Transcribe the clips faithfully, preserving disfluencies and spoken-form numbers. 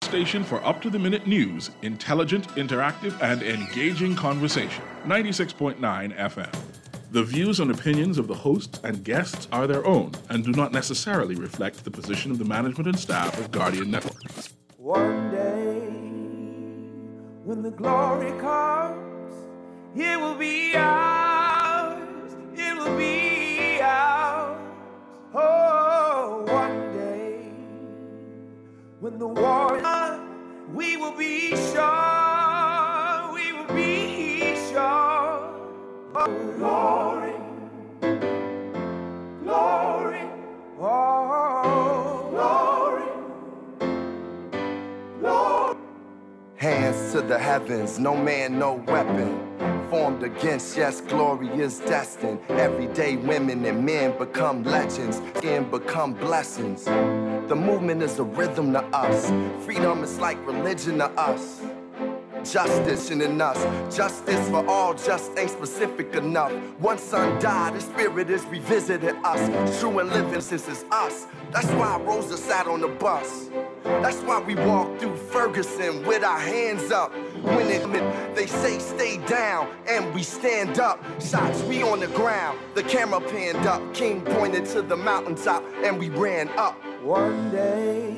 station for up-to-the-minute news, intelligent, interactive, and engaging conversation. ninety-six point nine F M. The views and opinions of the hosts and guests are their own and do not necessarily reflect the position of the management and staff of Guardian Network. One day, when the glory comes, it will be ours, it will be ours. Oh, one day, when the war is done, we will be sure, we will be sure. Oh, glory, glory, oh, glory, glory. Hands to the heavens, no man, no weapon formed against, yes, glory is destined. Everyday women and men become legends, skin become blessings. The movement is a rhythm to us. Freedom is like religion to us. Justice in us, justice for all, just ain't specific enough. One son died, his spirit is revisited us. True and living since it's us. That's why Rosa sat on the bus. That's why we walk through Ferguson with our hands up. When it, they say stay down and we stand up. Shots, we on the ground, the camera panned up. King pointed to the mountaintop and we ran up. One day,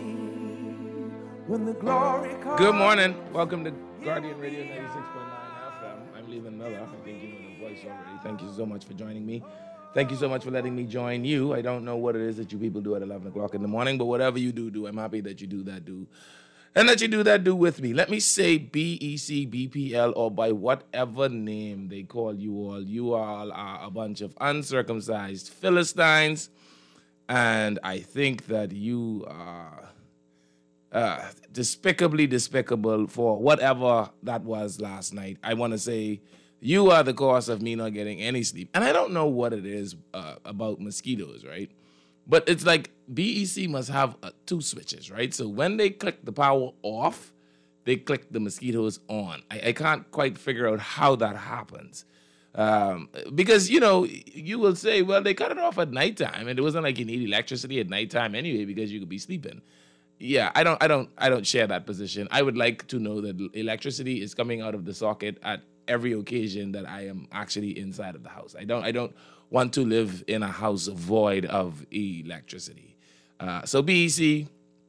when the glory comes. Good morning. Welcome to Guardian Radio ninety-six point nine F M. I'm Leland Miller. I think you know the voice already. Thank you so much for joining me. Thank you so much for letting me join you. I don't know what it is that you people do at eleven o'clock in the morning, but whatever you do, do. I'm happy that you do that, do. And that you do that, do with me. Let me say B E C, B P L, or by whatever name they call you all. You all are a bunch of uncircumcised Philistines. And I think that you are uh, despicably despicable for whatever that was last night. I want to say you are the cause of me not getting any sleep. And I don't know what it is uh, about mosquitoes, right? But it's like B E C must have uh, two switches, right? So when they click the power off, they click the mosquitoes on. I, I can't quite figure out how that happens. Um, because, you know, you will say, well, they cut it off at nighttime, and it wasn't like you need electricity at nighttime anyway because you could be sleeping. Yeah, I don't, I don't, I don't share that position. I would like to know that electricity is coming out of the socket at every occasion that I am actually inside of the house. I don't, I don't want to live in a house void of electricity. Uh, so B E C.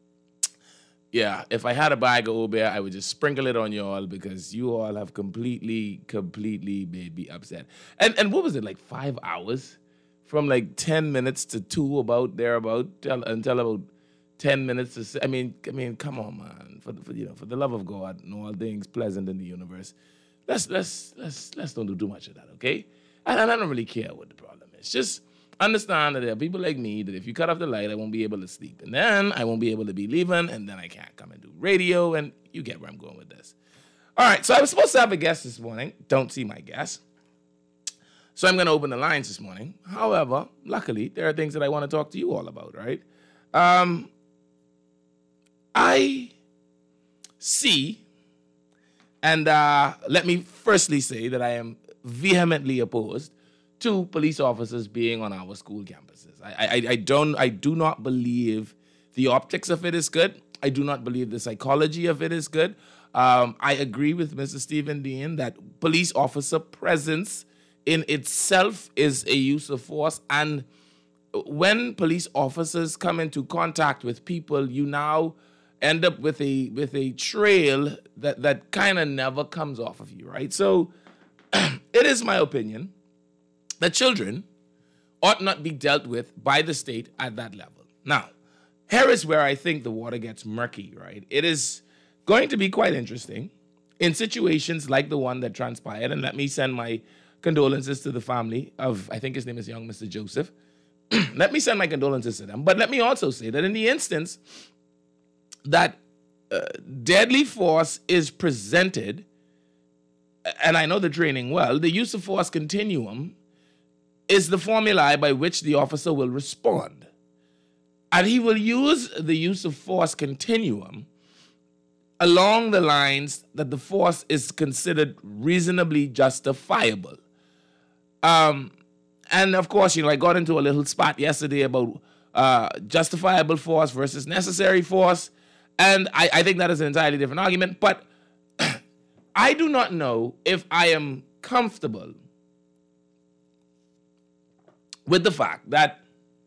Yeah, if I had a bag of Obeah, I would just sprinkle it on you all because you all have completely, completely made me upset. And and what was it, like five hours? From like ten minutes to two, about there, about till, until about ten minutes to. I mean, I mean, come on, man. For, for you know, for the love of God and all things pleasant in the universe, let's let's let's let's don't do too much of that, okay? And, and I don't really care what the problem is. Just understand that there are people like me that if you cut off the light, I won't be able to sleep. And then I won't be able to be leaving, and then I can't come and do radio, and you get where I'm going with this. All right, so I was supposed to have a guest this morning. Don't see my guest. So I'm going to open the lines this morning. However, luckily, there are things that I want to talk to you all about, right? Um, I see, and uh, let me firstly say that I am vehemently opposed to police officers being on our school campuses. I, I, I don't, I do not believe the optics of it is good. I do not believe the psychology of it is good. Um, I agree with Mister Stephen Dean that police officer presence in itself is a use of force. And when police officers come into contact with people, you now end up with a with a trail that, that kind of never comes off of you, right? So it is my opinion that children ought not be dealt with by the state at that level. Now, here is where I think the water gets murky, right? It is going to be quite interesting in situations like the one that transpired, and let me send my condolences to the family of, I think his name is young Mister Joseph. Let me send my condolences to them. But let me also say that in the instance that uh, deadly force is presented, and I know the training well, the use of force continuum is the formula by which the officer will respond. And he will use the use of force continuum along the lines that the force is considered reasonably justifiable. Um, and of course, you know, I got into a little spot yesterday about uh, justifiable force versus necessary force. And I, I think that is an entirely different argument. But I do not know if I am comfortable with the fact that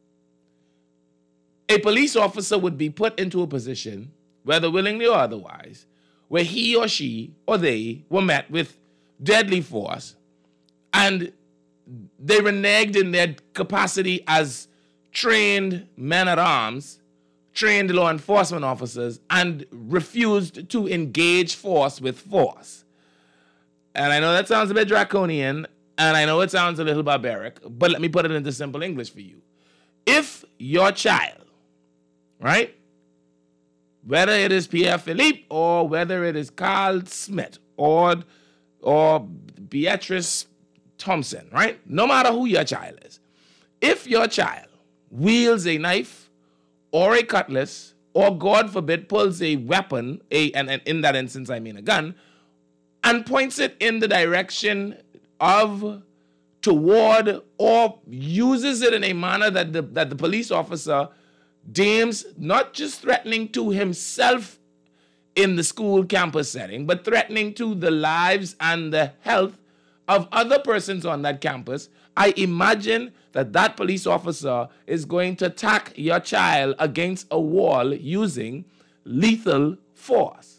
a police officer would be put into a position, whether willingly or otherwise, where he or she or they were met with deadly force and they reneged in their capacity as trained men-at-arms, trained law enforcement officers, and refused to engage force with force. And I know that sounds a bit draconian, and I know it sounds a little barbaric, but let me put it into simple English for you. If your child, right, whether it is Pierre Philippe or whether it is Carl Smith or, or Beatrice Thompson, right, no matter who your child is, if your child wields a knife or a cutlass, or God forbid, pulls a weapon, a and, and in that instance I mean a gun, and points it in the direction of, toward, or uses it in a manner that the, that the police officer deems not just threatening to himself in the school campus setting, but threatening to the lives and the health of other persons on that campus, I imagine that that police officer is going to attack your child against a wall using lethal force.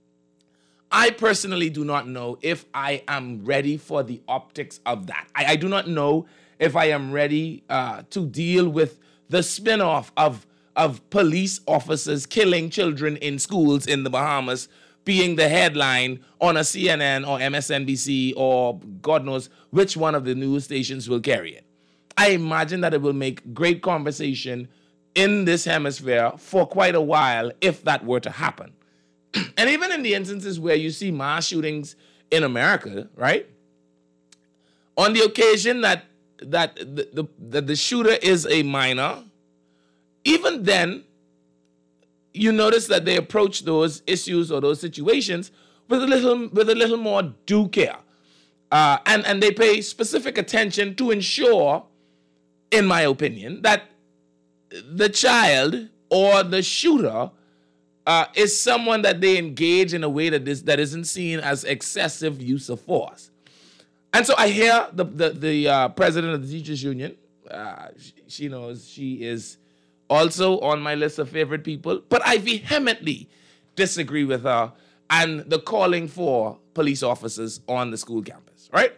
I personally do not know if I am ready for the optics of that. I, I do not know if I am ready uh, to deal with the spin-off of, of police officers killing children in schools in the Bahamas being the headline on a C N N or M S N B C or God knows which one of the news stations will carry it. I imagine that it will make great conversation in this hemisphere for quite a while if that were to happen. And even in the instances where you see mass shootings in America, right? On the occasion that that the, the, that the shooter is a minor, even then, you notice that they approach those issues or those situations with a little with a little more due care. Uh, and, and they pay specific attention to ensure, in my opinion, that the child or the shooter uh, is someone that they engage in a way that is that isn't seen as excessive use of force. And so I hear the the, the uh, president of the Teachers Union. Uh, she, she knows she is also on my list of favorite people, but I vehemently disagree with her and the calling for police officers on the school campus, right?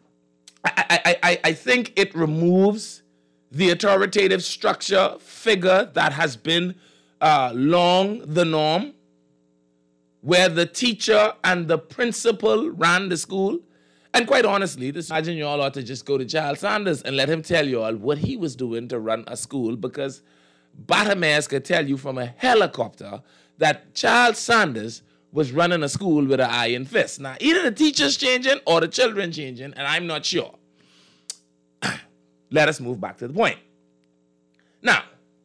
I, I, I, I think it removes the authoritative structure figure that has been uh, long the norm, where the teacher and the principal ran the school. And quite honestly, this, imagine you all ought to just go to Charles Sanders and let him tell you all what he was doing to run a school, because Batamayas could tell you from a helicopter that Charles Sanders was running a school with an iron fist. Now, either the teachers changing or the children changing, and I'm not sure. Let us move back to the point. Now,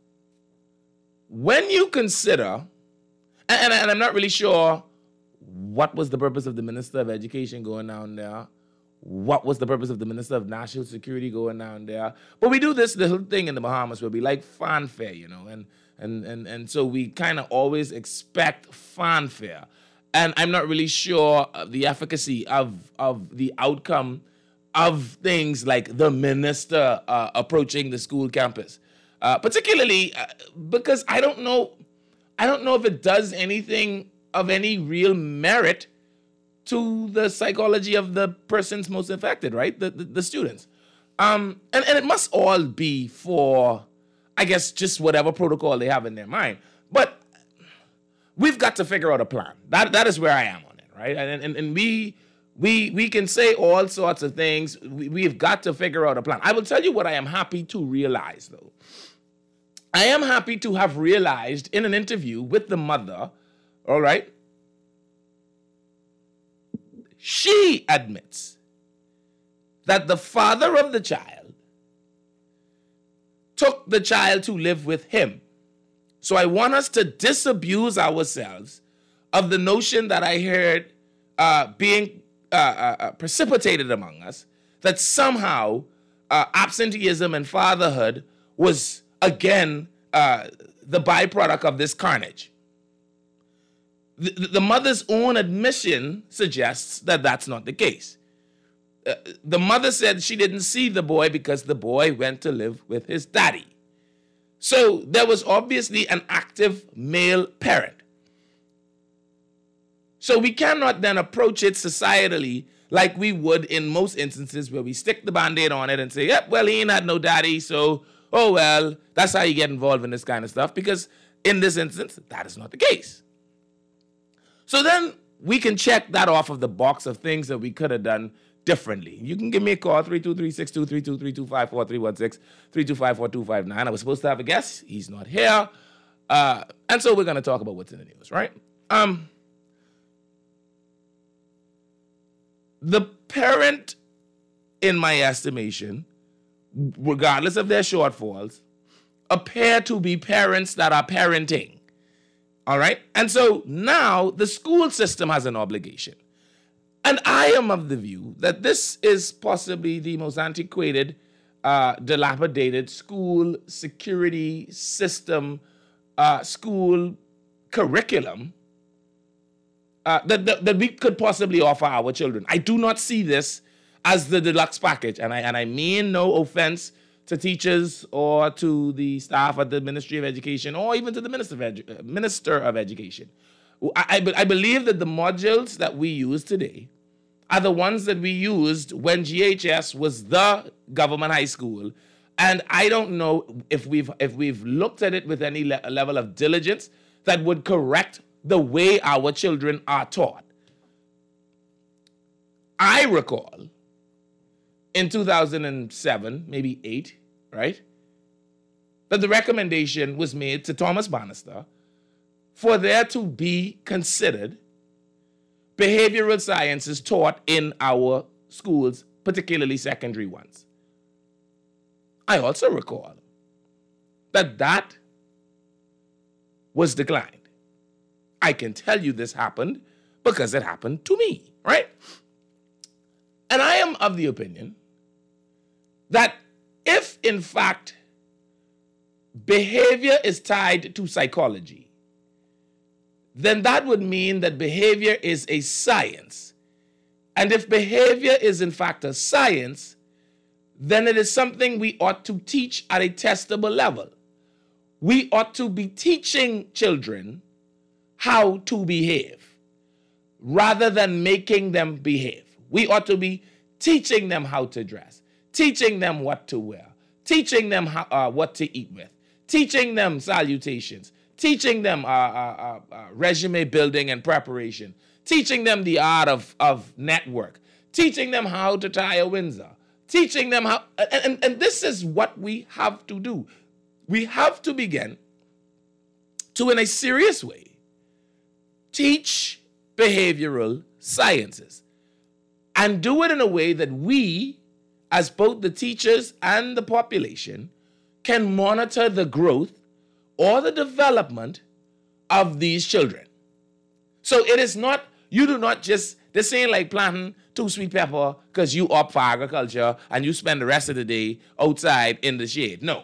when you consider, and, and I'm not really sure what was the purpose of the Minister of Education going down there, what was the purpose of the Minister of National Security going down there, but we do this little thing in the Bahamas where we like fanfare, you know, and and and, and so we kind of always expect fanfare. And I'm not really sure of the efficacy of, of the outcome of things like the minister uh, approaching the school campus, uh, particularly uh, because I don't know, I don't know if it does anything of any real merit to the psychology of the persons most affected, right? The the, the students, um, and and it must all be for, I guess, just whatever protocol they have in their mind, but we've got to figure out a plan. That that is where I am on it, right? And and, and we we we can say all sorts of things. We, we've got to figure out a plan. I will tell you what I am happy to realize, though. I am happy to have realized in an interview with the mother, all right, she admits that the father of the child took the child to live with him. So I want us to disabuse ourselves of the notion that I heard uh, being uh, uh, precipitated among us, that somehow uh, absenteeism and fatherhood was, again, uh, the byproduct of this carnage. the, the mother's own admission suggests that that's not the case. Uh, the mother said she didn't see the boy because the boy went to live with his daddy. So there was obviously an active male parent. So we cannot then approach it societally like we would in most instances where we stick the Band-Aid on it and say, yep, well, he ain't had no daddy, so, oh, well, that's how you get involved in this kind of stuff, because in this instance, that is not the case. So then we can check that off of the box of things that we could have done differently. You can give me a call, three two three, six two three two, three two five four, three one six, three two five four, two five nine. I was supposed to have a guest. He's not here. Uh, and so we're going to talk about what's in the news, right? Um, the parent, in my estimation, regardless of their shortfalls, appear to be parents that are parenting. All right? And so now the school system has an obligation. And I am of the view that this is possibly the most antiquated, uh, dilapidated school security system, uh, school curriculum uh, that, that, that we could possibly offer our children. I do not see this as the deluxe package. And I, and I mean no offense to teachers or to the staff at the Ministry of Education or even to the Minister of, Edu- Minister of Education. I, I, I believe that the modules that we use today are the ones that we used when G H S was the government high school. And I don't know if we've if we've looked at it with any le- level of diligence that would correct the way our children are taught. I recall in two thousand seven, maybe eight, right, that the recommendation was made to Thomas Bannister for there to be considered behavioral sciences taught in our schools, particularly secondary ones. I also recall that that was declined. I can tell you this happened because it happened to me, right? And I am of the opinion that if, in fact, behavior is tied to psychology, then that would mean that behavior is a science. And if behavior is, in fact, a science, then it is something we ought to teach at a testable level. We ought to be teaching children how to behave rather than making them behave. We ought to be teaching them how to dress, teaching them what to wear, teaching them how, uh, what to eat with, teaching them salutations, teaching them uh, uh, uh, uh, resume building and preparation, teaching them the art of, of network, teaching them how to tie a Windsor, teaching them how, and, and, and this is what we have to do. We have to begin to, in a serious way, teach behavioral sciences and do it in a way that we, as both the teachers and the population, can monitor the growth or the development of these children. So it is not, you do not just, this ain't like planting two sweet pepper because you opt for agriculture and you spend the rest of the day outside in the shade. No.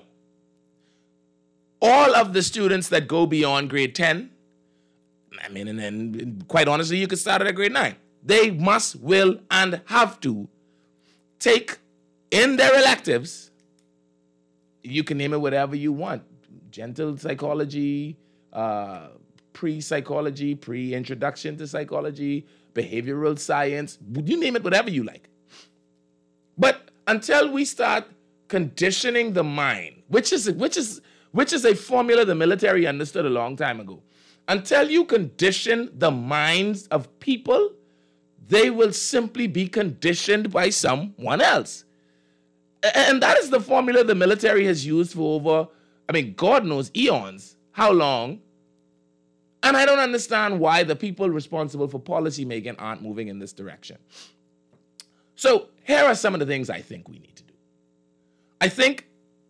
All of the students that go beyond grade ten, I mean, and then quite honestly, you could start at grade nine. They must, will, and have to take in their electives, you can name it whatever you want, gentle psychology, uh, pre-psychology, pre-introduction to psychology, behavioral science, you name it, whatever you like. But until we start conditioning the mind, which is which is which is a formula the military understood a long time ago, until you condition the minds of people, they will simply be conditioned by someone else. And that is the formula the military has used for over, I mean, God knows, eons. How long? And I don't understand why the people responsible for policy making aren't moving in this direction. So here are some of the things I think we need to do. I think,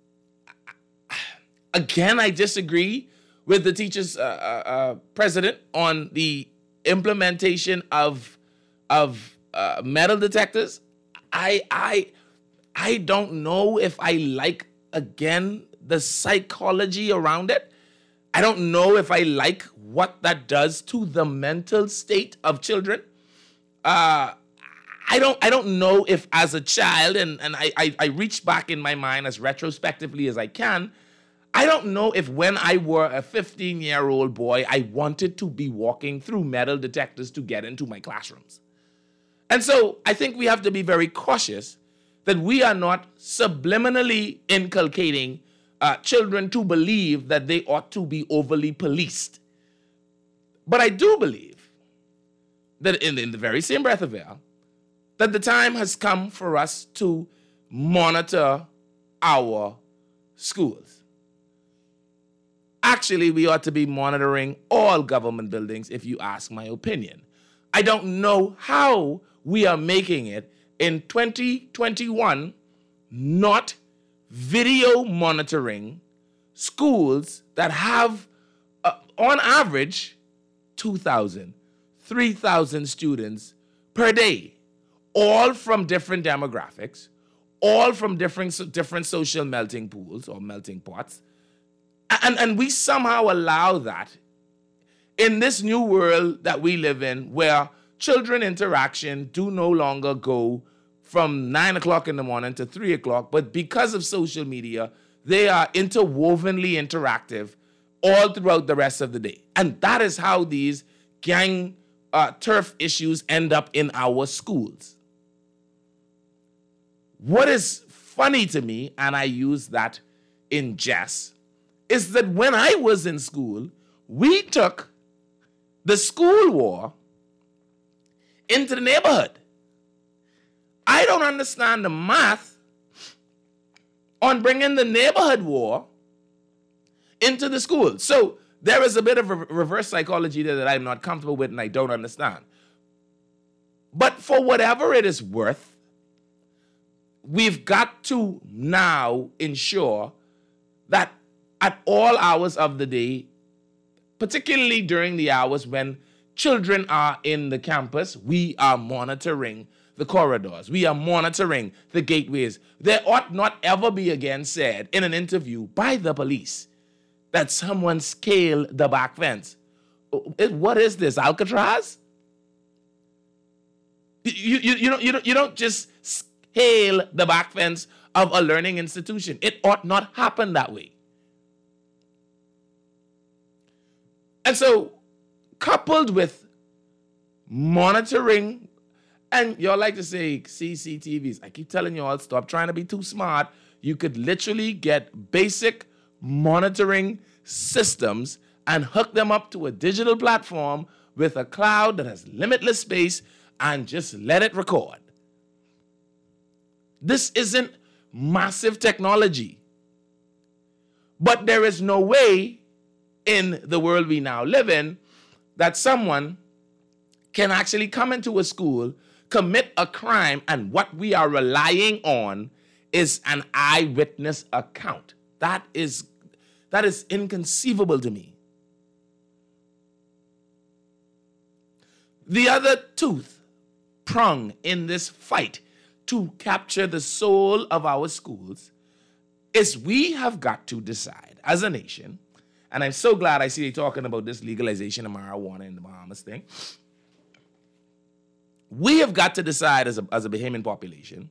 again, I disagree with the teachers' uh, uh, president on the implementation of, of uh, metal detectors. I, I, I don't know if I like, again, the psychology around it. I don't know if I like what that does to the mental state of children. Uh, I don't I don't know if as a child, and, and I, I, I reach back in my mind as retrospectively as I can, I don't know if when I were a fifteen-year-old boy, I wanted to be walking through metal detectors to get into my classrooms. And so I think we have to be very cautious that we are not subliminally inculcating uh, children to believe that they ought to be overly policed. But I do believe that in, in the very same breath of air, that the time has come for us to monitor our schools. Actually, we ought to be monitoring all government buildings, if you ask my opinion. I don't know how we are making it in twenty twenty-one not video monitoring schools that have, uh, on average, two thousand, three thousand students per day, all from different demographics, all from different, different social melting pools or melting pots. And, and we somehow allow that in this new world that we live in, where children interaction do no longer go from nine o'clock in the morning to three o'clock, but because of social media, they are interwovenly interactive all throughout the rest of the day. And that is how these gang uh, turf issues end up in our schools. What is funny to me, and I use that in jest, is that when I was in school, we took the school war into the neighborhood. I don't understand the math on bringing the neighborhood war into the school. So there is a bit of a reverse psychology there that I'm not comfortable with and I don't understand. But for whatever it is worth, we've got to now ensure that at all hours of the day, particularly during the hours when children are in the campus, we are monitoring the corridors. We are monitoring the gateways. There ought not ever be again said in an interview by the police that someone scaled the back fence. What is this, Alcatraz? You, you, you, don't, you, don't, you don't just scale the back fence of a learning institution. It ought not happen that way. And so, coupled with monitoring, and y'all like to say C C T Vs. I keep telling y'all, stop trying to be too smart. You could literally get basic monitoring systems and hook them up to a digital platform with a cloud that has limitless space and just let it record. This isn't massive technology. But there is no way in the world we now live in that someone can actually come into a school, commit a crime, and what we are relying on is an eyewitness account. That is, that is inconceivable to me. The other tooth prong in this fight to capture the soul of our schools is we have got to decide as a nation, and I'm so glad I see you talking about this legalization of marijuana in the Bahamas thing. We have got to decide as a, as a Bahamian population,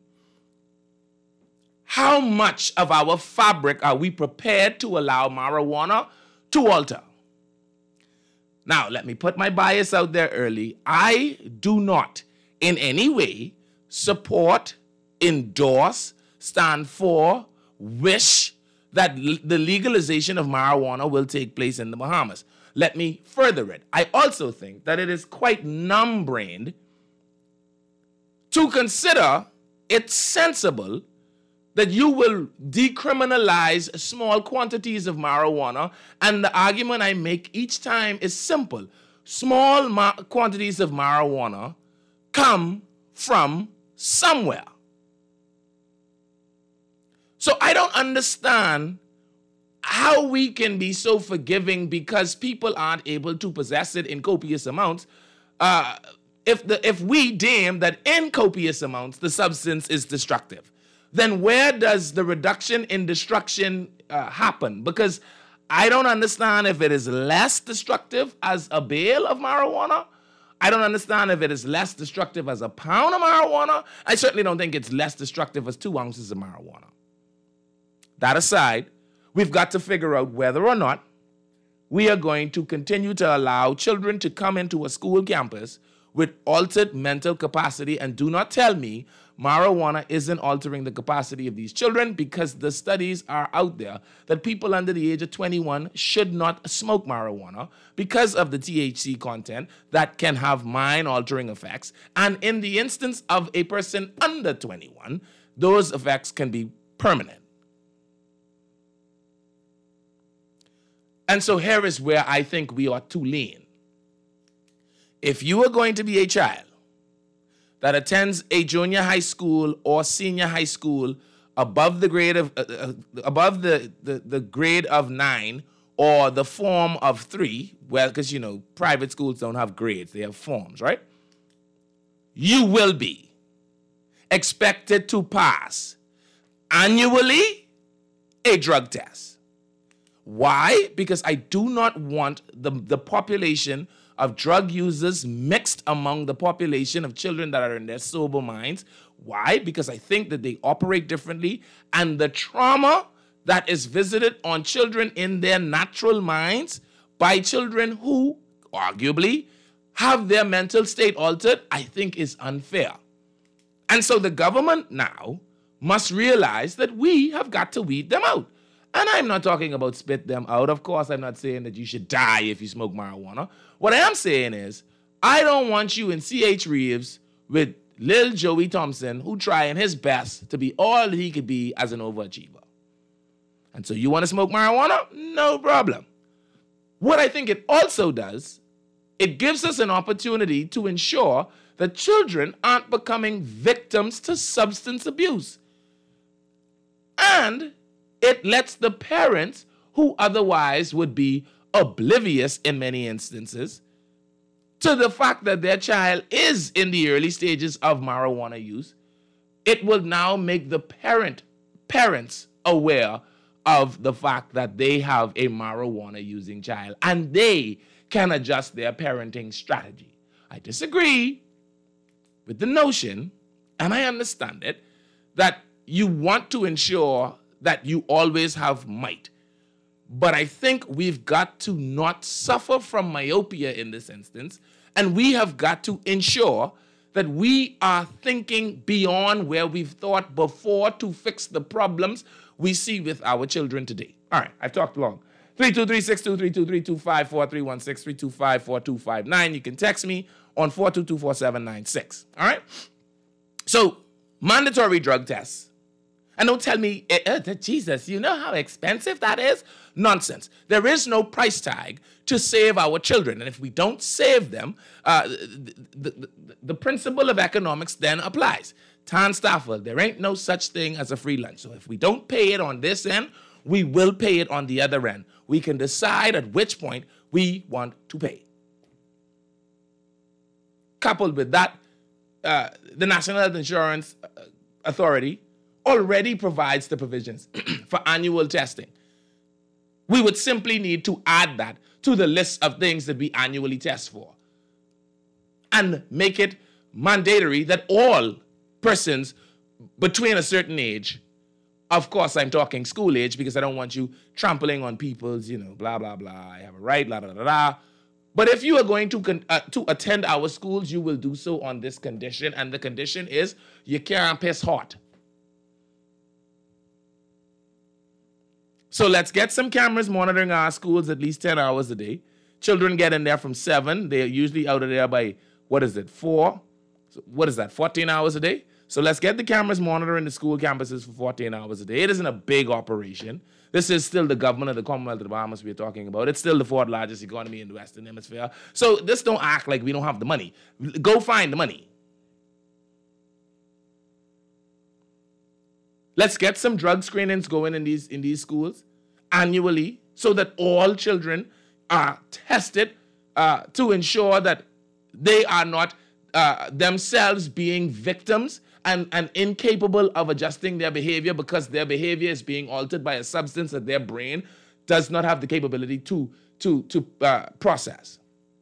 how much of our fabric are we prepared to allow marijuana to alter? Now, let me put my bias out there early. I do not in any way support, endorse, stand for, wish that l- the legalization of marijuana will take place in the Bahamas. Let me further it. I also think that it is quite numb-brained to consider it sensible that you will decriminalize small quantities of marijuana, and the argument I make each time is simple. Small ma- quantities of marijuana come from somewhere. So I don't understand how we can be so forgiving because people aren't able to possess it in copious amounts. Uh, if the if we deem that in copious amounts the substance is destructive, then where does the reduction in destruction uh, happen? Because I don't understand if it is less destructive as a bale of marijuana. I don't understand if it is less destructive as a pound of marijuana. I certainly don't think it's less destructive as two ounces of marijuana. That aside, we've got to figure out whether or not we are going to continue to allow children to come into a school campus with altered mental capacity. And do not tell me marijuana isn't altering the capacity of these children, because the studies are out there that people under the age of twenty-one should not smoke marijuana because of the T H C content that can have mind-altering effects. And in the instance of a person under twenty-one, those effects can be permanent. And so here is where I think we are too lean. If you are going to be a child that attends a junior high school or senior high school above the grade of uh, uh, above the, the, the grade of nine or the form of three, well, because, you know, private schools don't have grades, they have forms, right? You will be expected to pass annually a drug test. Why? Because I do not want the, the population of drug users mixed among the population of children that are in their sober minds. Why? Because I think that they operate differently, and the trauma that is visited on children in their natural minds by children who arguably have their mental state altered, I think is unfair. And so the government now must realize that we have got to weed them out. And I'm not talking about spit them out. Of course, I'm not saying that you should die if you smoke marijuana. What I am saying is, I don't want you in C H Reeves with Lil Joey Thompson, who trying his best to be all that he could be as an overachiever. And so you want to smoke marijuana? No problem. What I think it also does, it gives us an opportunity to ensure that children aren't becoming victims to substance abuse. And it lets the parents, who otherwise would be oblivious in many instances to the fact that their child is in the early stages of marijuana use, it will now make the parent parents aware of the fact that they have a marijuana using child, and they can adjust their parenting strategy. I disagree with the notion, and I understand it, that you want to ensure that you always have might. But I think we've got to not suffer from myopia in this instance, and we have got to ensure that we are thinking beyond where we've thought before to fix the problems we see with our children today. All right, I've talked long. three two three, six two three two, three two five four, three one six, three two five, four two five nine. You can text me on four two two, four seven nine six. All right? So, mandatory drug tests. And don't tell me, eh, eh, Jesus, you know how expensive that is? Nonsense. There is no price tag to save our children. And if we don't save them, uh, the, the, the, the principle of economics then applies. Tan Stafford, there ain't no such thing as a free lunch. So if we don't pay it on this end, we will pay it on the other end. We can decide at which point we want to pay. Coupled with that, uh, the National Health Insurance Authority already provides the provisions for annual testing. We would simply need to add that to the list of things that we annually test for and make it mandatory that all persons between a certain age, of course I'm talking school age because I don't want you trampling on people's, you know, blah, blah, blah, I have a right, blah, blah, blah, blah. But if you are going to con- uh, to attend our schools, you will do so on this condition, and the condition is you can't piss hot. So let's get some cameras monitoring our schools at least ten hours a day. Children get in there from seven. They're usually out of there by, what is it, four? So what is that, fourteen hours a day? So let's get the cameras monitoring the school campuses for fourteen hours a day. It isn't a big operation. This is still the government of the Commonwealth of the Bahamas we're talking about. It's still the fourth largest economy in the Western Hemisphere. So this don't act like we don't have the money. Go find the money. Let's get some drug screenings going in these in these schools annually so that all children are tested uh, to ensure that they are not uh, themselves being victims and, and incapable of adjusting their behavior because their behavior is being altered by a substance that their brain does not have the capability to, to, to uh, process.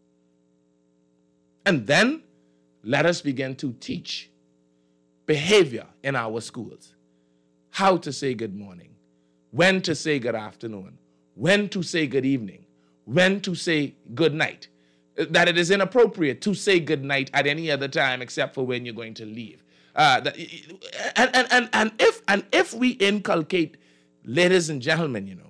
And then let us begin to teach behavior in our schools. How to say good morning, when to say good afternoon, when to say good evening, when to say good night. That it is inappropriate to say good night at any other time except for when you're going to leave. Uh, that, and, and, and, and, if, and if we inculcate, ladies and gentlemen, you know,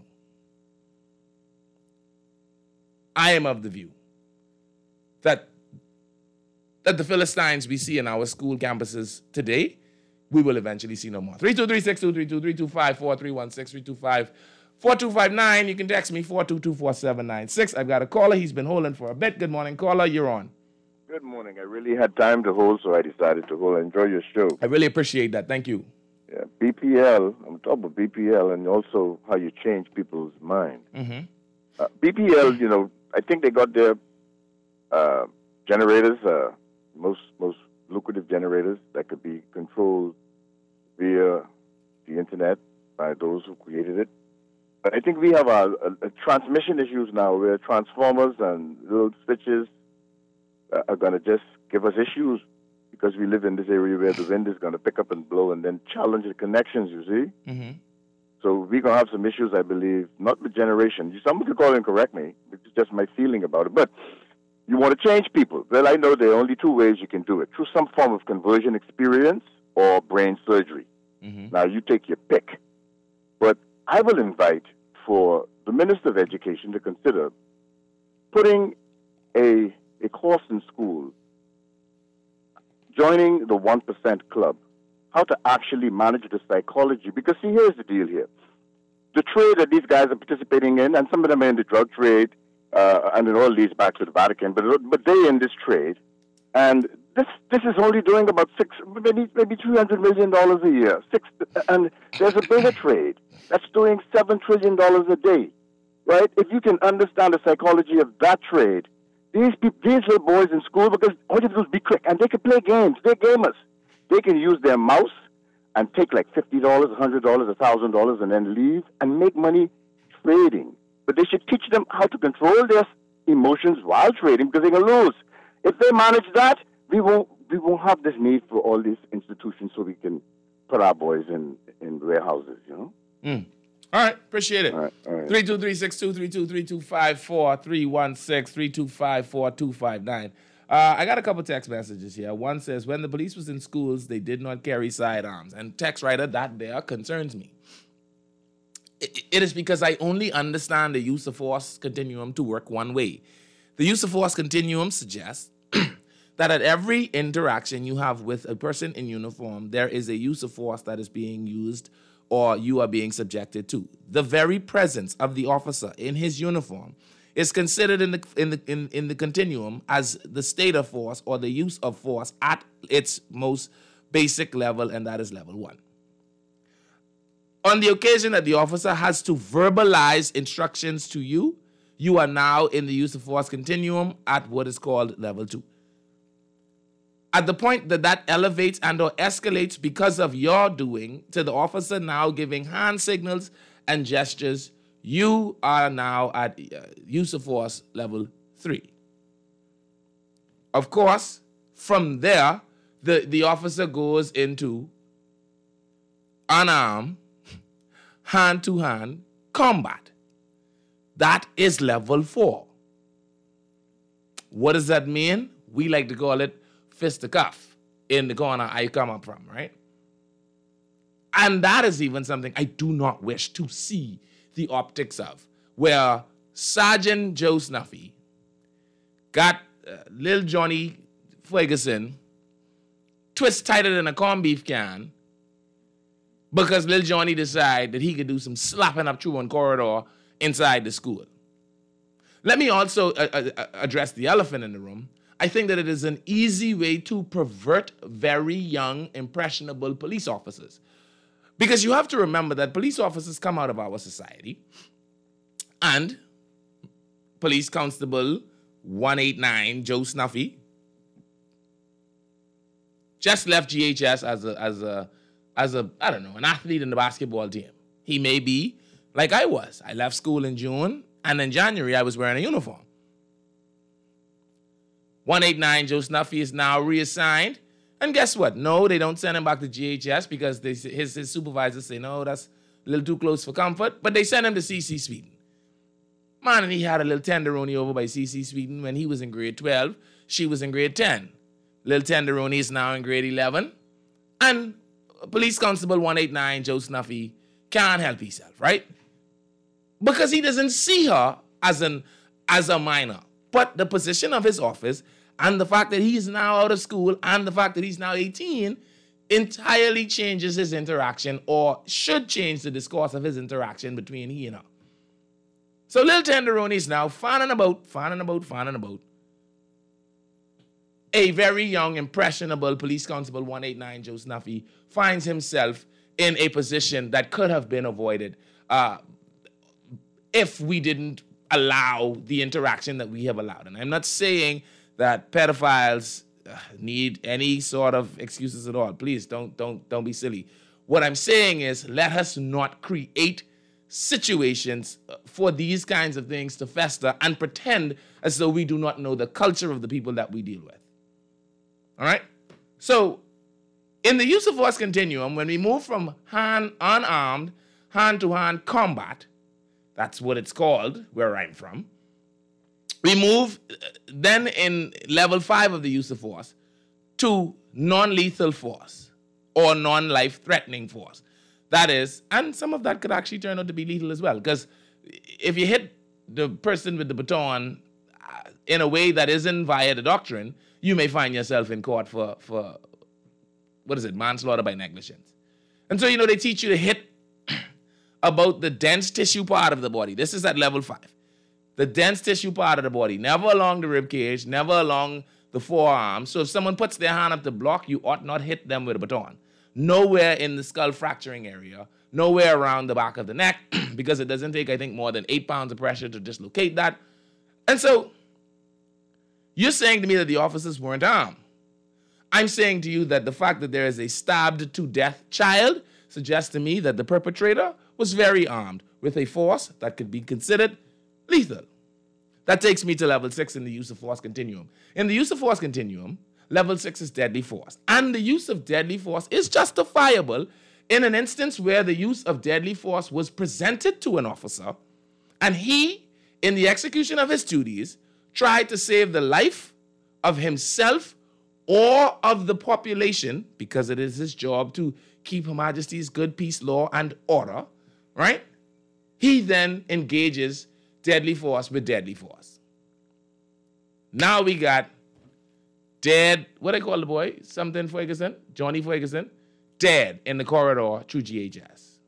I am of the view that, that the Philistines we see in our school campuses today, we will eventually see no more. three two three, six two three two, three two five, four three one six, three two five, four two five nine. You can text me, four two two, four seven nine six. I've got a caller. He's been holding for a bit. Good morning, caller. You're on. Good morning. I really had time to hold, so I decided to hold. Enjoy your show. I really appreciate that. Thank you. Yeah, B P L, I'm talking about B P L and also how you change people's mind. Mm-hmm. Uh, B P L, you know, I think they got their uh, generators, uh, most most lucrative generators that could be controlled via the internet by those who created it. But I think we have a, a, a transmission issues now where transformers and little switches uh, are going to just give us issues because we live in this area where the wind is going to pick up and blow and then challenge the connections, you see. Mm-hmm. So we're going to have some issues, I believe, not with generation. Someone could call and correct me. It's just my feeling about it. But you want to change people. Well, I know there are only two ways you can do it, through some form of conversion experience or brain surgery. Mm-hmm. Now, you take your pick. But I will invite for the Minister of Education to consider putting a, a course in school, joining the one percent club, how to actually manage the psychology. Because, see, here's the deal here. The trade that these guys are participating in, and some of them are in the drug trade, uh, and it all leads back to the Vatican, but but they're in this trade. And this this is only doing about six, maybe maybe three hundred million dollars a year. Six, and there's a bigger trade that's doing seven trillion dollars a day, right? If you can understand the psychology of that trade, these people, these little boys in school, because all you have to do is be quick, and they can play games. They're gamers. They can use their mouse and take like fifty dollars, one hundred dollars, one thousand dollars, and then leave and make money trading. But they should teach them how to control their emotions while trading because they can lose. If they manage that, we won't we won't have this need for all these institutions so we can put our boys in, in warehouses, you know? Mm. All right, appreciate it. All right, all right. three two three, six two three two, three two five, four three one six, three two five, four two five nine. Uh, I got a couple text messages here. One says, when the police was in schools, they did not carry sidearms. And text writer, that there concerns me. It, it is because I only understand the use of force continuum to work one way. The use of force continuum suggests that at every interaction you have with a person in uniform, there is a use of force that is being used or you are being subjected to. The very presence of the officer in his uniform is considered in the in the in, in the continuum as the state of force or the use of force at its most basic level, and that is level one. On the occasion that the officer has to verbalize instructions to you, you are now in the use of force continuum at what is called level two. At the point that that elevates and or escalates because of your doing to the officer now giving hand signals and gestures, you are now at uh, use of force level three. Of course, from there, the, the officer goes into unarmed, hand-to-hand combat. That is level four. What does that mean? We like to call it fisticuff in the corner I come up from, right? And that is even something I do not wish to see the optics of, where Sergeant Joe Snuffy got uh, Lil Johnny Ferguson twist tighter than a corned beef can because Lil Johnny decided that he could do some slapping up through one corridor inside the school. Let me also uh, uh, address the elephant in the room. I think that it is an easy way to pervert very young, impressionable police officers. Because you have to remember that police officers come out of our society, and Police Constable one eighty-nine, Joe Snuffy, just left G H S as a, as a, as a, I don't know, an athlete in the basketball team. He may be like I was. I left school in June, and in January, I was wearing a uniform. one eighty-nine Joe Snuffy is now reassigned. And guess what? No, they don't send him back to G H S because they, his, his supervisors say, no, that's a little too close for comfort. But they send him to C C Sweden. Man, and he had a little tenderoni over by C C Sweden when he was in grade twelve. She was in grade ten. Little tenderoni is now in grade eleven. And Police Constable one eighty-nine Joe Snuffy can't help himself, right? Because he doesn't see her as an as a minor. But the position of his office and the fact that he's now out of school and the fact that he's now eighteen entirely changes his interaction, or should change the discourse of his interaction between he and her. So Lil Tenderoni is now fanning about, fanning about, fanning about. A very young, impressionable Police Constable one eighty-nine Joe Snuffy finds himself in a position that could have been avoided uh, if we didn't allow the interaction that we have allowed. And I'm not saying that pedophiles uh, need any sort of excuses at all. Please don't don't don't be silly. What I'm saying is, let us not create situations for these kinds of things to fester and pretend as though we do not know the culture of the people that we deal with. All right? So, in the use of force continuum, when we move from hand unarmed, hand-to-hand combat, that's what it's called where I'm from, we move then in level five of the use of force to non-lethal force or non-life-threatening force. That is, and some of that could actually turn out to be lethal as well, because if you hit the person with the baton uh, in a way that isn't via the doctrine, you may find yourself in court for, for what is it, manslaughter by negligence. And so, you know, they teach you to hit about the dense tissue part of the body. This is at level five. The dense tissue part of the body, never along the rib cage, never along the forearm. So if someone puts their hand up to block, you ought not hit them with a baton. Nowhere in the skull fracturing area, nowhere around the back of the neck, because it doesn't take, I think, more than eight pounds of pressure to dislocate that. And so you're saying to me that the officers weren't armed. I'm saying to you that the fact that there is a stabbed to death child suggests to me that the perpetrator was very armed with a force that could be considered lethal. That takes me to level six in the use of force continuum. In the use of force continuum, level six is deadly force. And the use of deadly force is justifiable in an instance where the use of deadly force was presented to an officer and he, in the execution of his duties, tried to save the life of himself or of the population, because it is his job to keep Her Majesty's good peace, law, and order, right? He then engages deadly force with deadly force. Now we got dead, what do they call the boy? Something Ferguson? Johnny Ferguson? Dead in the corridor through G H S.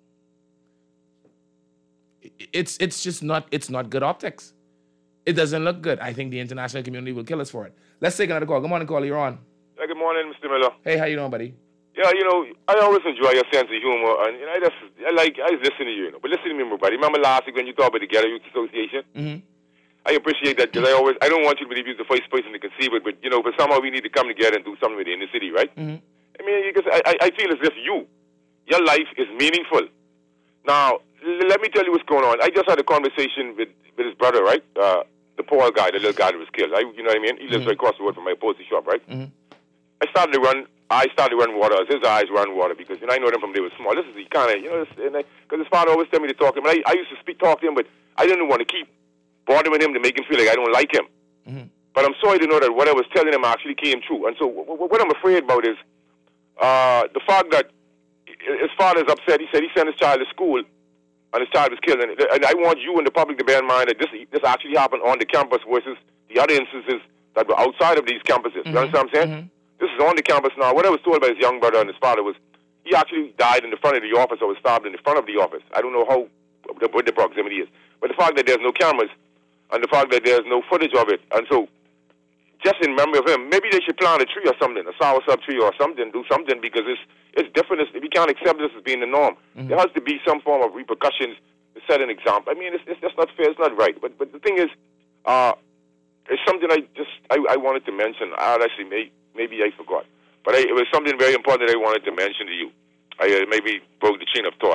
It's it's just not, it's not good optics. It doesn't look good. I think the international community will kill us for it. Let's take another call. Good morning, caller. You're on. Hey, good morning, Mister Miller. Hey, how you doing, buddy? Yeah, you know, I always enjoy your sense of humor, and you know, I just, I like, I just listen to you, you know. But listen to me, my buddy. Remember last week when you talked about the Ghetto Youth Association? Mm-hmm. I appreciate that because I always, I don't want you to believe you're the first person to conceive it, but you know, but somehow we need to come together and do something with it in the city, right? Mm-hmm. I mean, because I, I feel as if you, your life is meaningful. Now, l- let me tell you what's going on. I just had a conversation with, with his brother, right? Uh, the poor guy, the little guy that was killed. I, you know what I mean? He lives mm-hmm. right across the road from my upholstery shop, right? Mm-hmm. I started to run. I started to run water. His eyes run water because you know I know them from they were small. This is the kind of you know because his father always tell me to talk to him. And I, I used to speak talk to him, but I didn't want to keep bothering him to make him feel like I don't like him. Mm-hmm. But I'm sorry to know that what I was telling him actually came true. And so w- w- what I'm afraid about is uh, the fact that his father's upset. He said he sent his child to school, and his child was killed. And, and I want you and the public to bear in mind that this this actually happened on the campus versus the other instances that were outside of these campuses. Mm-hmm. You understand what I'm saying? Mm-hmm. This is on the campus now. What I was told by his young brother and his father was he actually died in the front of the office or was stabbed in the front of the office. I don't know how what the proximity is. But the fact that there's no cameras and the fact that there's no footage of it. And so just in memory of him, maybe they should plant a tree or something, a soursop tree or something, do something because it's it's different. It's, we can't accept this as being the norm. Mm-hmm. There has to be some form of repercussions to set an example. I mean, it's, it's just not fair. It's not right. But but the thing is, uh, it's something I just I, I wanted to mention. I actually made. Maybe I forgot. But I, it was something very important that I wanted to mention to you. I uh, maybe broke the chain of thought.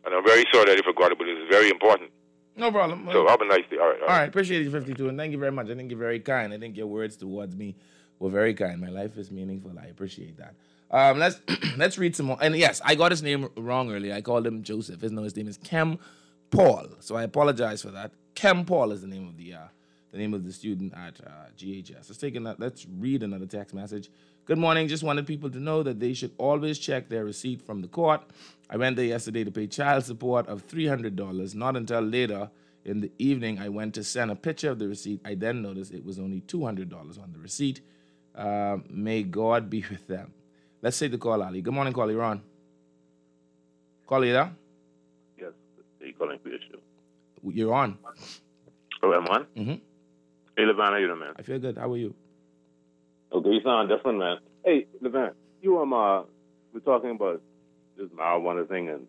And I'm very sorry that I forgot it, but it's very important. No problem. So have a nice day. All right. All, all right. right. Appreciate you, fifty-two, and thank you very much. I think you're very kind. I think your words towards me were very kind. My life is meaningful. I appreciate that. Um, let's let's read some more. And yes, I got his name wrong earlier. I called him Joseph. His no, his name is Kem Paul. So I apologize for that. Kem Paul is the name of the uh, the name of the student at uh, G H S. Let's take another, let's read another text message. Good morning. Just wanted people to know that they should always check their receipt from the court. I went there yesterday to pay child support of three hundred dollars. Not until later in the evening I went to send a picture of the receipt. I then noticed it was only two hundred dollars on the receipt. Uh, may God be with them. Let's take the call, Ali. Good morning, caller. You're on. Caller, you there? Yes. Are you calling for your show? You're on. Oh, I'm on? Mm-hmm. Hey, Levan, how you doing, man? I feel good. How are you? Okay, you sound different, man. Hey, Levan, you um, uh, we're talking about this marijuana thing, and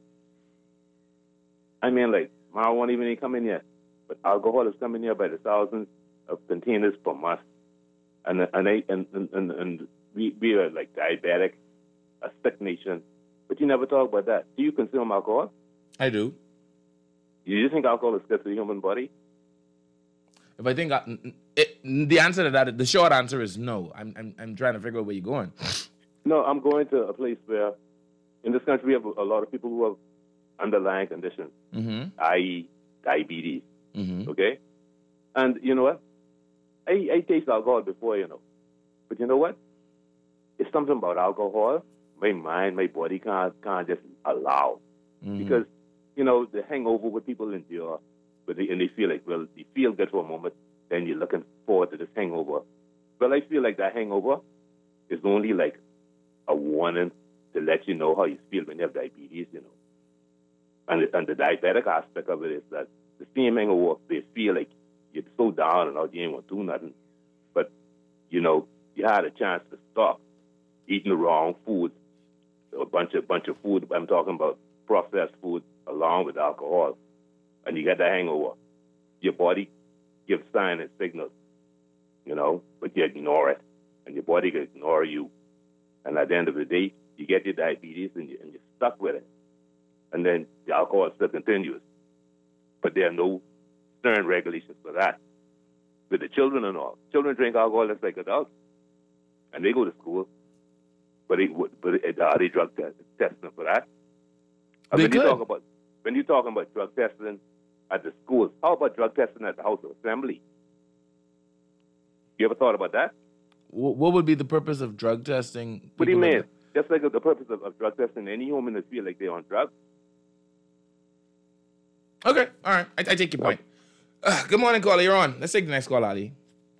I mean, like, marijuana even ain't coming yet, but alcohol is coming here by the thousands of containers per month, and and they, and and and, and we we are like diabetic, a sick nation, but you never talk about that. Do you consume alcohol? I do. You just think alcohol is good for the human body? If I think I, it, the answer to that, the short answer is no. I'm I'm I'm trying to figure out where you're going. No, I'm going to a place where, in this country, we have a lot of people who have underlying conditions, mm-hmm. that is diabetes, mm-hmm. okay? And you know what? I, I taste alcohol before, you know. But you know what? It's something about alcohol. My mind, my body can't, can't just allow. Mm-hmm. Because, you know, the hangover what people endure, but they, and they feel like, well, they feel good for a moment, then you're looking forward to this hangover. Well, I feel like that hangover is only like a warning to let you know how you feel when you have diabetes, you know. And, and the diabetic aspect of it is that the same hangover, they feel like you're so down and out, you ain't want to do nothing. But, you know, you had a chance to stop eating the wrong food, a bunch of bunch of food. I'm talking about processed food along with alcohol. And you get the hangover. Your body gives signs and signals, you know, but you ignore it. And your body can ignore you. And at the end of the day, you get your diabetes and, you, and you're stuck with it. And then the alcohol still continues. But there are no stern regulations for that. With the children and all. Children drink alcohol just like adults. And they go to school. But, they, but are they drug test, testing for that? And They when you could. talk about when you're talking about drug testing at the schools, how about drug testing at the House of Assembly? You ever thought about that? Wh- What would be the purpose of drug testing? What do you people mean? that- Just like the purpose of, of drug testing, any human that feel like they're on drugs. Okay, all right. I, I take your point. Uh, good morning, caller. You're on. Let's take the next call, Ali.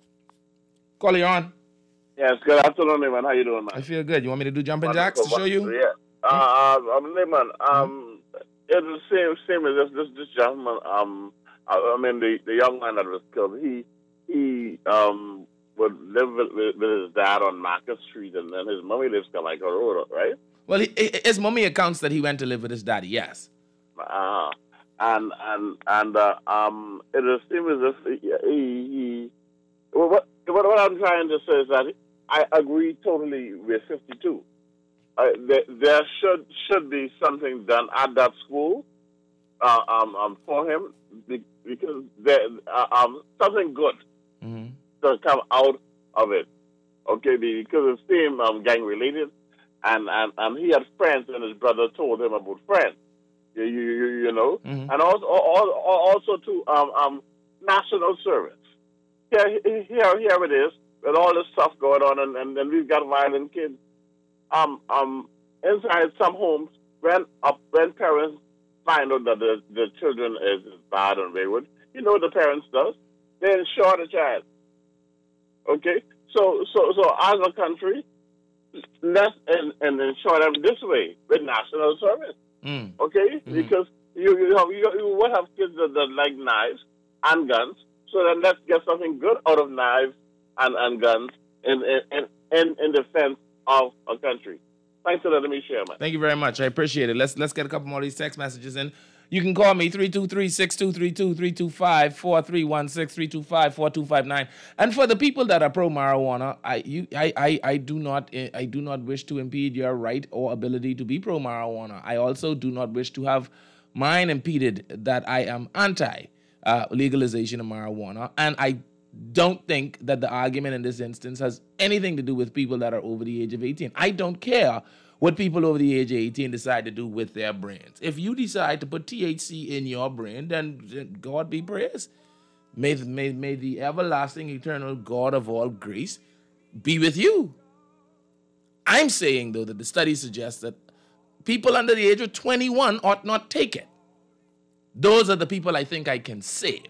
Caller, you're on. Yes, good afternoon, man. How you doing, man? I feel good. You want me to do jumping jacks to show you? Yeah. Uh, I'm Lehman. Um, it's the same, same as this, this, this gentleman. Um, I, I mean, the, the young man that was killed. He, he, um, would live with, with, with his dad on Market Street, and then his mommy lives kind of like a road, right? Well, he, he- his mommy accounts that he went to live with his daddy. Yes. Uh, and and and uh, um, it is same as if he, he, he well, what, what what I'm trying to say is that I agree totally with fifty-two. Uh, there, there should should be something done at that school uh, um, um, for him be- because there uh, um, something good Mm-hmm. to come out of it. Okay, because it's same um, gang related, and, and and he had friends, and his brother told him about friends. You you, you, you know, Mhm. and also also, also to um um national service. Here here here it is with all this stuff going on, and, and, and we've got violent kids. Um um inside some homes, when uh, when parents find out that the the children is, is bad and wayward, you know what the parents does? They insure the child. Okay, so so so as a country, let's and, and ensure them this way with national service. Mm. Okay, Mhm. because you you have you, you will have kids that, that like knives and guns. So then let's get something good out of knives and, and guns in in, in in defense of a country. Thanks for letting me share, man. Thank you very much. I appreciate it. Let's let's get a couple more of these text messages in. You can call me three two three, six two three two, three two five, four three one six, three two five, four two five nine. And for the people that are pro marijuana, I you I, I I do not I do not wish to impede your right or ability to be pro marijuana. I also do not wish to have Mine impeded that I am anti uh, legalization of marijuana, and I don't think that the argument in this instance has anything to do with people that are over the age of eighteen. I don't care what people over the age of eighteen decide to do with their brains. If you decide to put T H C in your brain, then God be praised. May, may, may the everlasting, eternal God of all grace be with you. I'm saying, though, that the study suggests that people under the age of twenty-one ought not take it. Those are the people I think I can save.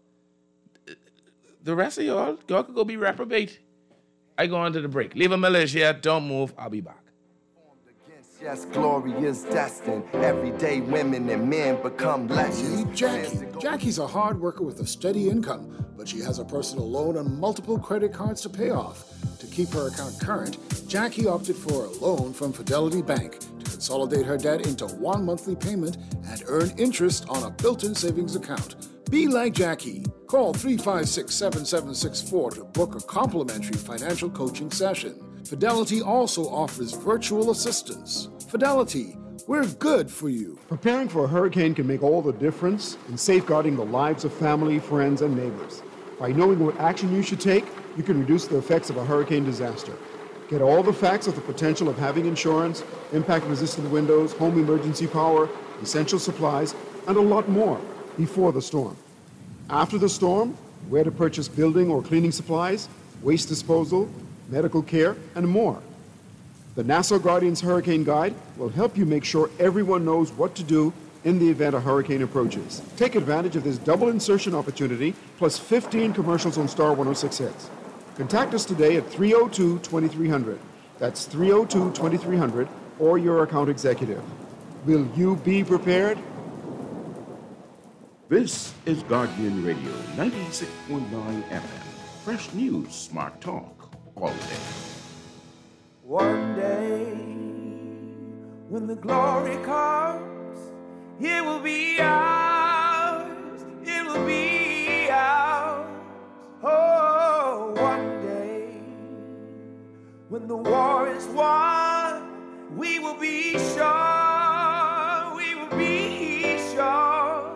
The rest of y'all, y'all could go be reprobate. I go on to the break. Leave a militia here. Don't move. I'll be back. Yes, glory is destined. Everyday women and men become legends. Meet Jackie. Jackie's a hard worker with a steady income, but she has a personal loan and multiple credit cards to pay off. To keep her account current, Jackie opted for a loan from Fidelity Bank to consolidate her debt into one monthly payment and earn interest on a built-in savings account. Be like Jackie. Call three five six, seven seven six four to book a complimentary financial coaching session. Fidelity also offers virtual assistance. Fidelity, we're good for you. Preparing for a hurricane can make all the difference in safeguarding the lives of family, friends, and neighbors. By knowing what action you should take, you can reduce the effects of a hurricane disaster. Get all the facts of the potential of having insurance, impact-resistant windows, home emergency power, essential supplies, and a lot more before the storm. After the storm, where to purchase building or cleaning supplies, waste disposal, medical care, and more. The Nassau Guardians Hurricane Guide will help you make sure everyone knows what to do in the event a hurricane approaches. Take advantage of this double insertion opportunity, plus fifteen commercials on Star one oh six hits. Contact us today at three oh two, two three hundred. That's three oh two, two three hundred, or your account executive. Will you be prepared? This is Guardian Radio, ninety-six point nine F M. Fresh news, smart talk, all day. One day, when the glory comes, it will be ours, it will be ours. Oh, one day, when the war is won, we will be sure, we will be sure.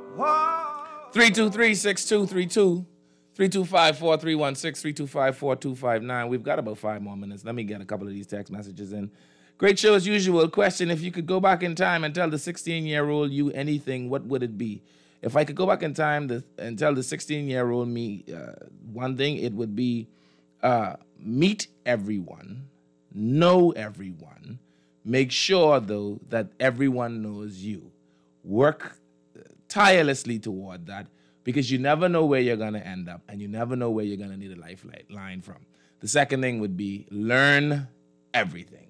Oh. three two three, six two three two. three two five, four three one six, three two five, four two five nine. We've got about five more minutes. Let me get a couple of these text messages in. Great show as usual. Question, if you could go back in time and tell the sixteen-year-old you anything, what would it be? If I could go back in time to, and tell the sixteen-year-old me uh, one thing, it would be uh, meet everyone, know everyone, make sure, though, that everyone knows you. Work tirelessly toward that, because you never know where you're going to end up, and you never know where you're going to need a lifeline from. The second thing would be learn everything.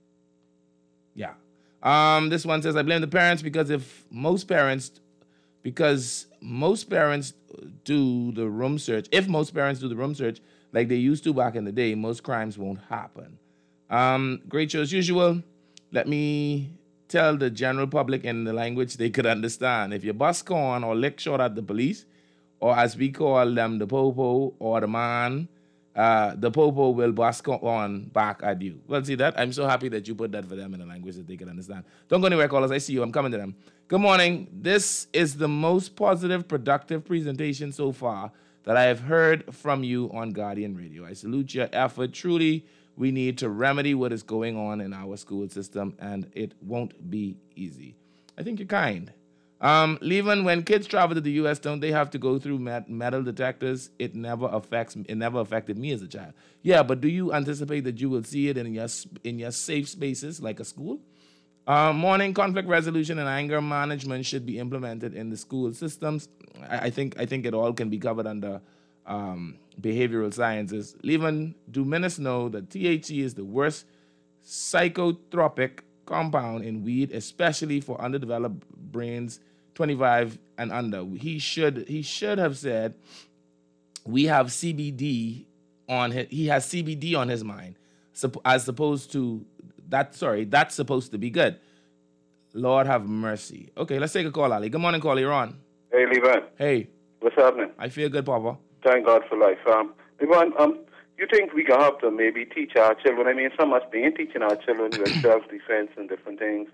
Yeah. Um, this one says, I blame the parents because if most parents, because most parents do the room search, if most parents do the room search like they used to back in the day, most crimes won't happen. Um, great show as usual. Let me tell the general public in the language they could understand. If you bust corn or lick short at the police, or as we call them, the popo or the man, uh, the popo will bust on back at you. Well, see that? I'm so happy that you put that for them in a language that they can understand. Don't go anywhere, callers. I see you. I'm coming to them. Good morning. This is the most positive, productive presentation so far that I have heard from you on Guardian Radio. I salute your effort. Truly, we need to remedy what is going on in our school system, and it won't be easy. I think you're kind. Um, even when kids travel to the U S, don't they have to go through met- metal detectors? It never affects. It never affected me as a child. Yeah, but do you anticipate that you will see it in your in your safe spaces like a school? Uh, morning conflict resolution and anger management should be implemented in the school systems. I, I think I think it all can be covered under um, behavioral sciences. Levin, do ministers know that T H C is the worst psychotropic compound in weed, especially for underdeveloped brains twenty-five and under? He should he should have said we have C B D on his, he has C B D on his mind, as opposed to that. Sorry, that's supposed to be good. Lord have mercy. Okay, let's take a call, Ali. Good morning, call. You're on. Hey, Levan. Hey. What's happening? I feel good, Papa. Thank God for life. Um, Levan, um, you think we can help to maybe teach our children? I mean, so much being teaching our children with self-defense and different things.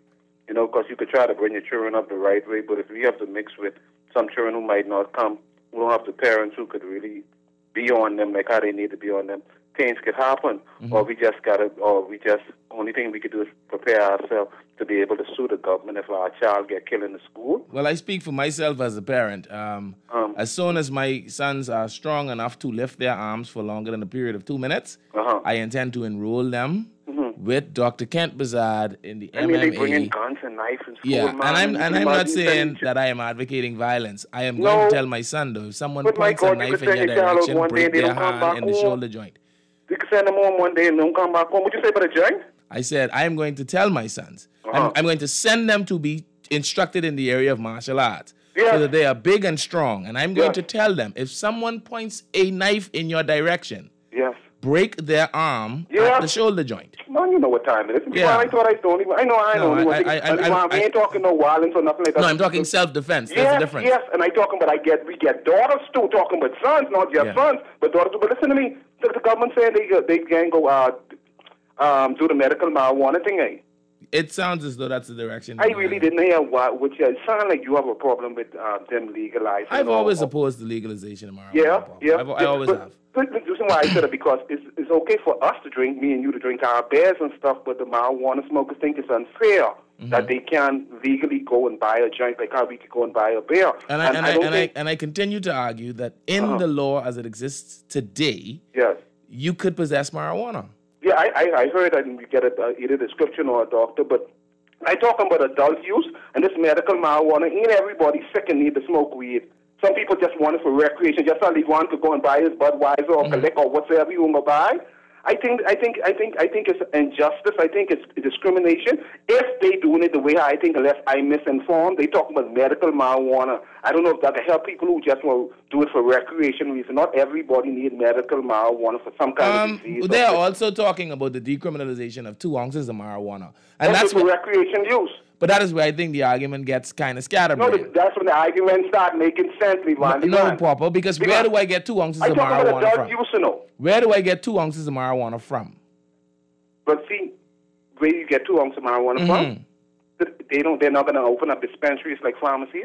You know, because you could try to bring your children up the right way, but if you have to mix with some children who might not come, who don't have the parents who could really be on them like how they need to be on them, things could happen. Mm-hmm. Or we just got to, or we just, only thing we could do is prepare ourselves to be able to sue the government if our child get killed in the school. Well, I speak for myself as a parent. Um, um, as soon as my sons are strong enough to lift their arms for longer than a period of two minutes, uh-huh. I intend to enroll them mm-hmm. with Doctor Kent Bazard in the I M M A. I mean, they bring in guns and knives in school, yeah, man. and I'm and I'm not saying that I am advocating violence. I am no. going to tell my son, though, if someone points a knife in your direction, break their hand in the shoulder joint. You can send them home one day and don't come back home. What you say about a joint? I said, I am going to tell my sons. Uh-huh. I'm, I'm going to send them to be instructed in the area of martial arts yes. so that they are big and strong. And I'm going yes. to tell them, if someone points a knife in your direction, yes. break their arm yes. at the shoulder joint. Man, you know what time it is. Yeah. I thought I don't even, I know, I know. No, I, I, I, I, I, I ain't talking no violence or nothing like that. No, I'm talking self-defense. There's yes, a difference. Yes, and I talking about I get, we get daughters too, talking about sons, not just yeah. sons, but daughters too. But listen to me, the, the government saying they, they can go uh, um, do the medical marijuana thing, eh? It sounds as though that's the direction. I really didn't hear what, which uh, it sounded like you have a problem with uh, them legalizing. I've always opposed the legalization of marijuana. Yeah, yeah. I've, I always but, have. But the reason why I said it because it's, it's okay for us to drink, me and you to drink our beers and stuff, but the marijuana smokers think it's unfair mm-hmm. that they can legally go and buy a joint like how we could go and buy a beer. And I, and, and, I, I, and, I, and I continue to argue that in uh-huh. the law as it exists today, yes. you could possess marijuana. Yeah, I, I, I heard that you get a, uh, either a description or a doctor, but I talking about adult use, and this medical marijuana, ain't everybody sick and need to smoke weed. Some people just want it for recreation, just so they want to go and buy his Budweiser or mm-hmm. collect or whatever you want to buy. I think, I think, I think, I think it's injustice. I think it's discrimination. If they doing it the way I think, unless I'm misinformed, they talk about medical marijuana. I don't know if that can help people who just want to do it for recreation reason. Not everybody needs medical marijuana for some kind um, of disease. They are also talking about the decriminalization of two ounces of marijuana, and that's, that's for what, recreation use. But that is where I think the argument gets kind of scattered. No, that's when the argument start making sense, Levan. No, no Papa, because Levan. Where do I get two ounces I of marijuana about from? Use, you know. Where do I get two ounces of marijuana from? But see, where you get two ounces of marijuana mm-hmm. from, they don't. They're not going to open up dispensaries like pharmacies.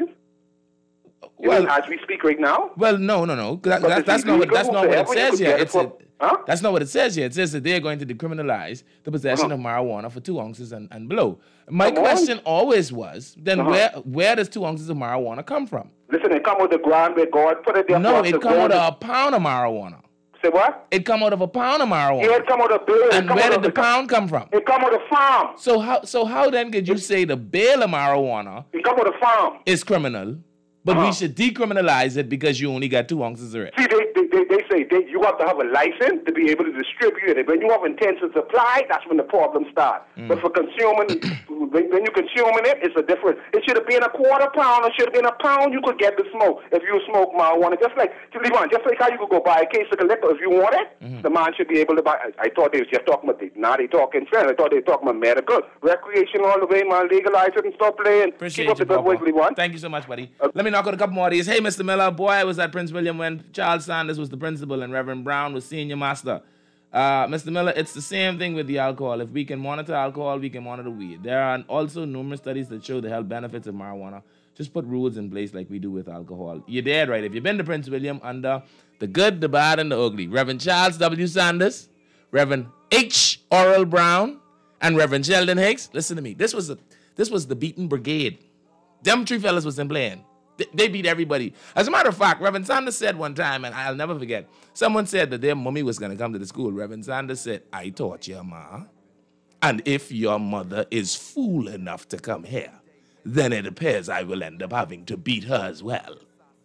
You well, mean, as we speak right now. Well, no, no, no. That, that, that's not what that's not what it says here. It's a, huh? That's not what it says here. It says that they're going to decriminalize the possession uh-huh. of marijuana for two ounces and, and below. My Come question on. always was, then uh-huh. where where does two ounces of marijuana come from? Listen, it come with the ground where God put it there. No, it come out of a pound of marijuana. Say what? It come out of a pound of marijuana. Yeah, it come out of a bale. And where did the pound come from? It come out of farm. So how so how then could you say the bale of marijuana it come out of farm is criminal, but uh-huh. we should decriminalize it because you only got two ounces of it? See, they, they, they, they say they, you have to have a license to be able to distribute it. When you have intensive supply, that's when the problem starts. Mm. But for consuming, when, when you're consuming it, it's a different. It should have been a quarter pound. It should have been a pound. You could get the smoke if you smoke marijuana. Just like, just like how you could go buy a case of liquor if you want it. Mm-hmm. The man should be able to buy. I, I thought they was just talking about. The, now they talking friends. I thought they were talking about medical, recreation all the way. Man, legalize it and stop playing. Appreciate Keep up you, the good work, Levan. Thank you so much, buddy. Uh, Let me knock out a couple more of these. Hey, Mister Miller, boy, I was at Prince William when Charles Sanders was the principal and Reverend Brown was senior master. Uh, Mister Miller, it's the same thing with the alcohol. If we can monitor alcohol, we can monitor weed. There are also numerous studies that show the health benefits of marijuana. Just put rules in place like we do with alcohol. You're dead right. If you've been to Prince William under the good, the bad, and the ugly, Reverend Charles W. Sanders, Reverend H. Oral Brown, and Reverend Sheldon Hicks, listen to me. This was, a, this was the beaten brigade. Them three fellas was in playing. They beat everybody. As a matter of fact, Reverend Sanders said one time, and I'll never forget, someone said that their mommy was going to come to the school. Reverend Sanders said, I taught your ma, and if your mother is fool enough to come here, then it appears I will end up having to beat her as well.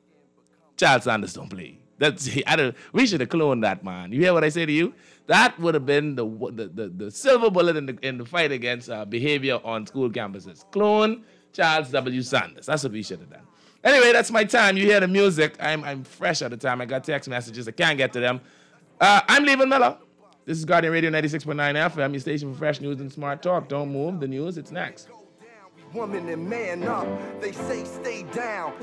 Charles Sanders don't play. That's, I don't, we should have cloned that man. You hear what I say to you? That would have been the the, the, the silver bullet in the, in the fight against uh, behavior on school campuses. Clone Charles W. Sanders. That's what we should have done. Anyway, that's my time. You hear the music. I'm I'm fresh at the time. I got text messages. I can't get to them. Uh, I'm Levan Miller. This is Guardian Radio ninety-six point nine F M, your station for fresh news and smart talk. Don't move. The news, it's next. Woman and man up. They say stay down.